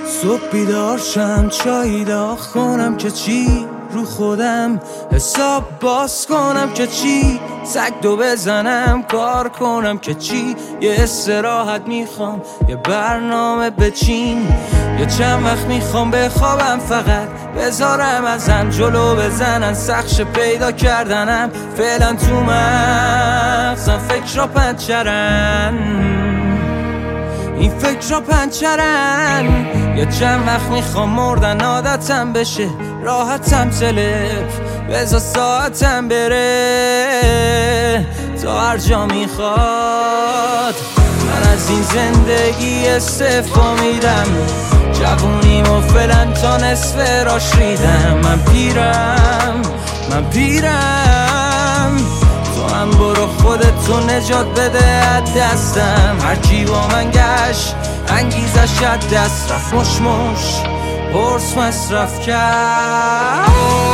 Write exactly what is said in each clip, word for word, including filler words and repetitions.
صبح بیدار شم چایی داغ کنم که چی، رو خودم حساب باز کنم که چی، سگ دو بزنم کار کنم که چی، یه استراحت میخوام یه برنامه بچین، یه چند وقت میخوام بخوابم فقط بذارم ازم جلو بزنن سخش پیدا کردنم، فعلا تو مغزم فکر را پنچرن، این فکر را پنچرن، یه چند وقت میخوام مردن عادتم بشه راحتم تلف بذار ساعتم بره تا هر جا میخواد. من از این زندگی استعفا میدم، جوونیمو فعلا تا نصف راش ریدم، من پیرم من پیرم تو هم برو خودتو نجات بده از دستم، هر کی با من گشت انگیزش از دست رفت، مش مش قرص مصرف کرد.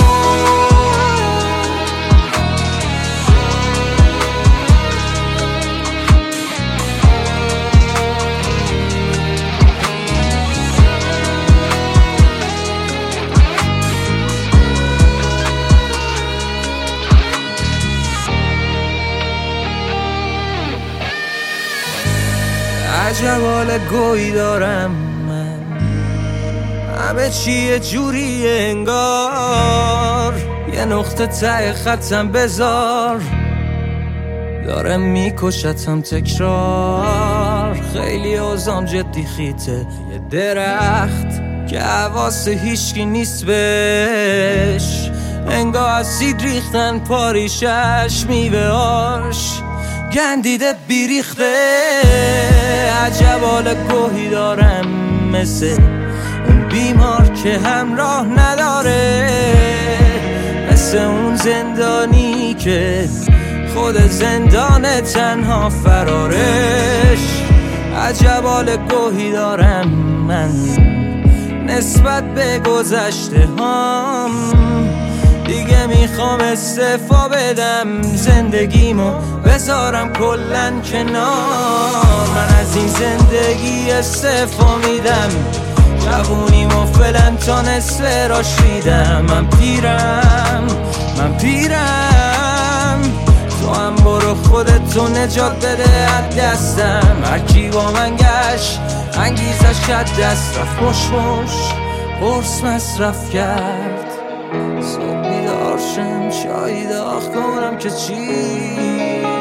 عجب حال گویی دارم من، همه چی یه جوری انگار، یه نقطه ته خطم بذار داره میکشتم تکرار، خیلی اوزام جدی خیته، یه درخت که حواس هیچکی نیست بهش، انگار اسید ریختن پاریشش میوه هاش گندیده بیریخته، عجب حال گوهی دارم مثل اون بیمار که همراه نداره، مثل اون زندانی که خود زندان تنها فرارش، عجب حال گوهی دارم من نسبت به گذشته هام، دیگه میخوام استعفا بدم زندگیمو بذارم کلن کنار، من از این زندگی استعفا میدم، جوونیمو فعلا تا نصف راش ریدم، من پیرم من پیرم تو هم برو خودتو نجات بده از دستم، هر کی با من گشت انگیزش از دست رفت، مش مش قرص مصرف کرد. صبح بیدار شم چایی داغ کنم که چی